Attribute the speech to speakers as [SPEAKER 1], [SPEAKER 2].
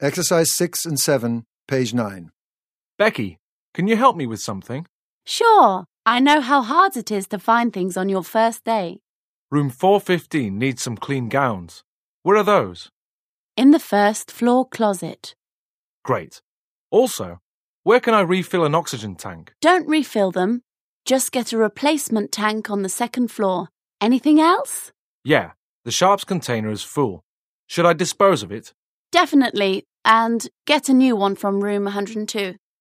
[SPEAKER 1] Exercise 6 and 7, page 9.
[SPEAKER 2] Becky, can you help me with something?
[SPEAKER 3] Sure. I know how hard it is to find things on your first day.
[SPEAKER 2] Room 415 needs some clean gowns. Where are those?
[SPEAKER 3] In the first floor closet.
[SPEAKER 2] Great. Also, where can I refill an oxygen tank?
[SPEAKER 3] Don't refill them. Just get a replacement tank on the second floor. Anything else?
[SPEAKER 2] Yeah, the sharps container is full. Should I dispose of it?
[SPEAKER 3] Definitely. And get a new one from room 102.